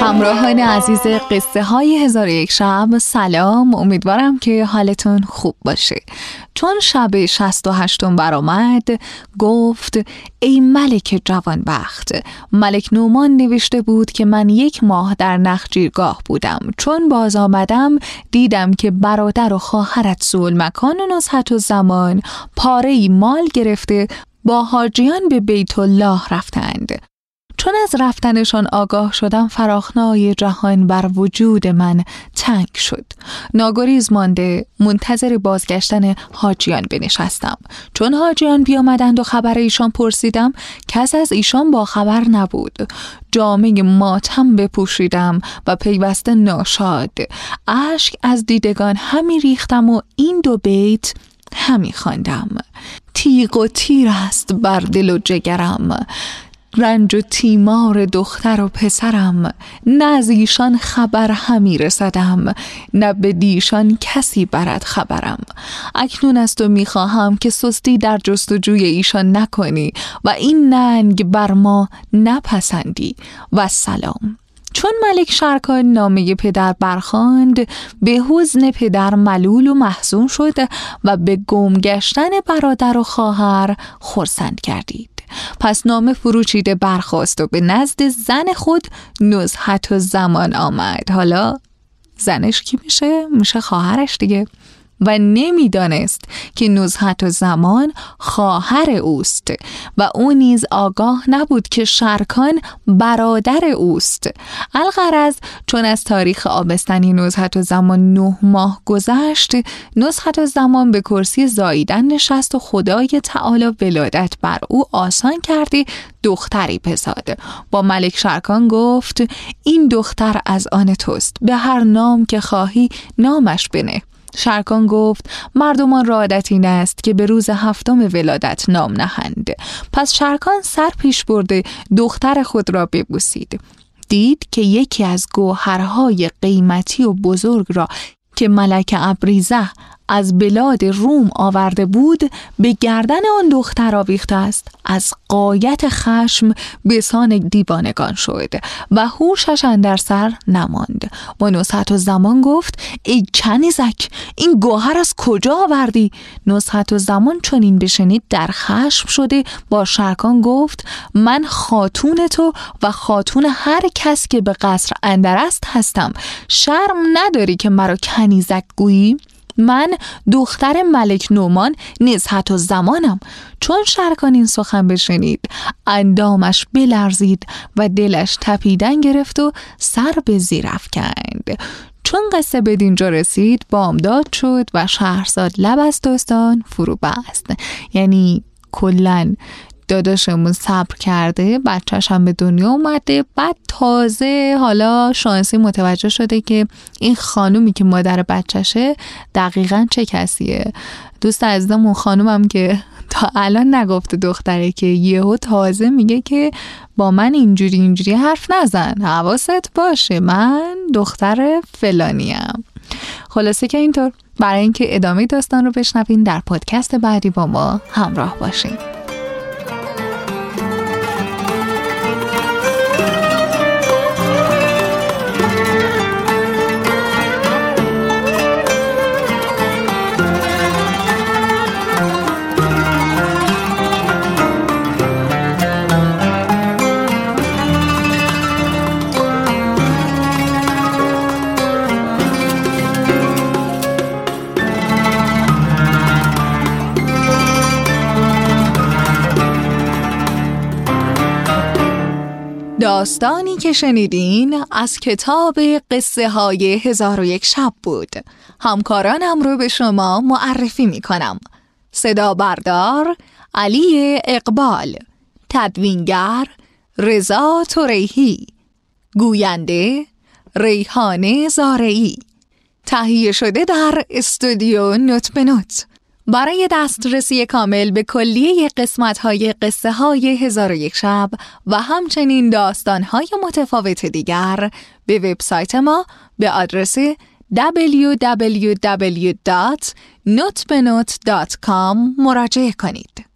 همراهان عزیز قصه های 1001 شب، سلام. امیدوارم که حالتون خوب باشه. چون شب 68 برآمد گفت: ای ملک جوانبخت، ملک نومان نوشته بود که من 1 ماه در نخجیرگاه بودم. چون باز آمدم دیدم که برادر و خواهرت ذوالمکان و نزهت الزمان پاره‌ای مال گرفته با حاجیان به بیت الله رفتند. چون از رفتنشان آگاه شدم فراخنای جهان بر وجود من تنگ شد. ناگریز مانده منتظر بازگشتن حاجیان بنشستم. چون حاجیان بیامدند و خبر ایشان پرسیدم، کس از ایشان با خبر نبود. جامه ماتم بپوشیدم و پیوسته ناشاد، اشک از دیدگان همی ریختم و این 2 بیت همی خواندم: تیغ و تیر است بر دل و جگرم، رنج و تیمار دختر و پسرم. نه از ایشان خبر همی رسدم، نه به دیشان کسی برد خبرم. اکنون از تو میخواهم که سستی در جستجوی ایشان نکنی و این ننگ بر ما نپسندی. و سلام. چون ملک شرکان نامه پدر برخواند، به حزن پدر ملول و محزون شد و به گم گشتن برادر و خواهر خرسند گردید. پس نامه فروچیده برخاست و به نزد زن خود نزهت الزمان آمد. حالا زنش کی میشه؟ میشه خواهرش دیگه. و نمیدانست که نزهت الزمان خواهر اوست و او نیز آگاه نبود که شرکان برادر اوست. الغرض چون از تاریخ آبستنی نزهت الزمان 9 ماه گذشت، نزهت الزمان به کرسی زاییدن نشست و خدای تعالی ولادت بر او آسان کرده دختری بزاد. با ملک شرکان گفت: این دختر از آن توست، به هر نام که خواهی نامش بنه. شرکان گفت: مردمان را عادت این است که به روز 7 ولادت نام نهند. پس شرکان سر پیش برده دختر خود را ببوسید. دید که یکی از گوهرهای قیمتی و بزرگ را که ملک ابریزه از بلاد روم آورده بود به گردن آن دختر آویخته است. از غایت خشم به سان دیوانگان شد و هوشش اندر سر نماند. و نزهت الزمان گفت: ای کنیزک، این گوهر از کجا آوردی؟ نزهت الزمان چون این بشنید در خشم شده با شرکان گفت: من خاتون تو و خاتون هر کس که به قصر اندر است هستم. شرم نداری که مرا کنیزک گویی؟ من دختر ملک نومان نزهت الزمانم. چون شرکان این سخن بشنید اندامش بلرزید و دلش تپیدن گرفت و سر به زیر افکند. چون قصه به دینجا رسید بامداد شد و شهرزاد لب از داستان فرو بست. یعنی کلن داداشمون صبر کرده، بچه‌ش هم به دنیا اومده، بعد تازه حالا شانسی متوجه شده که این خانومی که مادر بچه‌شه دقیقاً چه کسیه. دوست عزیزم اون خانومم که تا الان نگفته دختره که یهو تازه میگه که با من اینجوری حرف نزن، حواست باشه من دختر فلانیم. خلاصه که اینطور. برای اینکه ادامه داستان رو بشنوین در پادکست بعدی با ما همراه باشین. داستانی که شنیدین از کتاب قصه های 1001 شب بود. همکارانم رو به شما معرفی می کنم. صدا بردار علی اقبال، تدوینگر رضا توریحی، گوینده ریحانه زارعی، تهیه شده در استودیو نوت به نوت. برای دسترسی کامل به کلیه قسمت‌های قصه های 1001 شب و همچنین داستان‌های متفاوت دیگر به وبسایت ما به آدرس www.notbenot.com مراجعه کنید.